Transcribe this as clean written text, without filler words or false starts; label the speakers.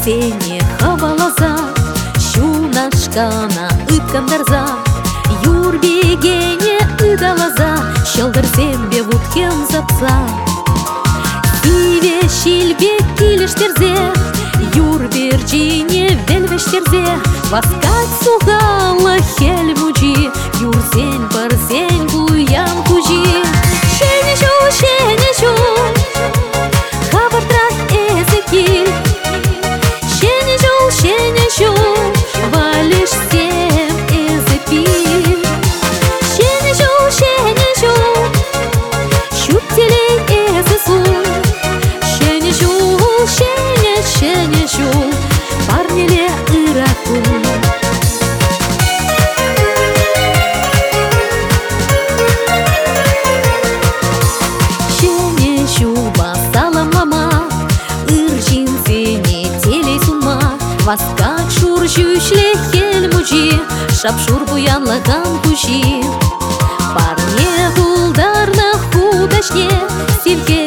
Speaker 1: сене хавалаза, шунашкана ыткандарза, юрбегене ыдалаза, шалдырсембе вуткен запса. Сиве шилбе килештерзе, юрберджине вельвештерзе, васкать сугала хельмуджи, юрсень барсень буян кужи. Шенечу, хавартрах эзекиль, шенечу, валишь всем эзепиль. Шенечу, щуптелей эзесун, шенечу, парнеле иракун. Васкак шур жюшле хельмуджи, шапшур буянлаган кужи. Парне гулдарна худашне, сильке